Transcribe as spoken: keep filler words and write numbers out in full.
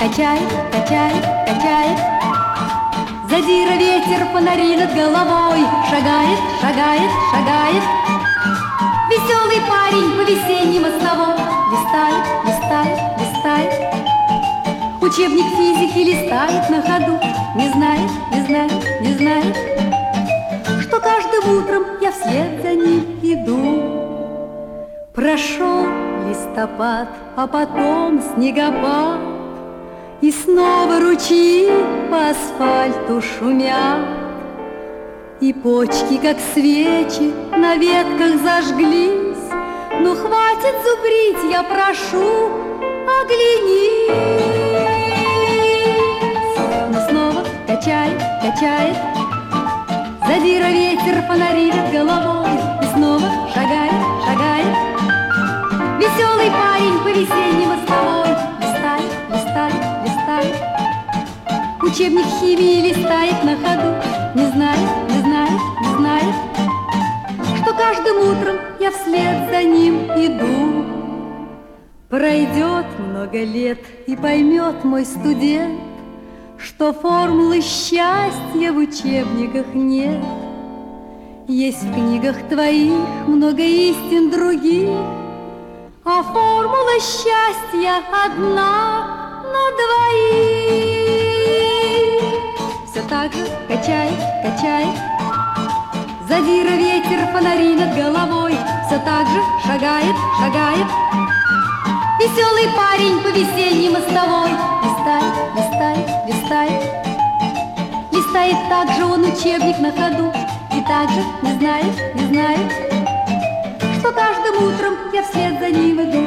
качает, качает, качает. Задира ветер, фонари над головой, шагает, шагает, шагает. Веселый парень по весенней мостовой листает, листает, листает. Учебник физики листает на ходу, не знает, не знает, не знает, что каждым утром я вслед за ним иду. Прошел листопад, а потом снегопад, и снова ручьи по асфальту шумят, и почки, как свечи, на ветках зажглись. Ну хватит зубрить, я прошу, оглянись. Но снова качает, качает. Задира ветер, фонари над головой, и снова шагает, шагает. Веселый парень по весенней мостовой листает, листает, листает. Учебник химии листает на ходу, не знает, не знает, не знает, что каждым утром я вслед за ним иду. Пройдет много лет, и поймет мой студент, что формулы счастья в учебниках нет. Есть в книгах твоих много истин других, а формула счастья одна на двоих. Все так же качает, качает. Задира ветер, фонари над головой, все так же шагает, шагает. Веселый парень по весенней мостовой листает, листает, листает. Листает так же он учебник на ходу, и так же не знает, не знает, что каждым утром я вслед за ним иду.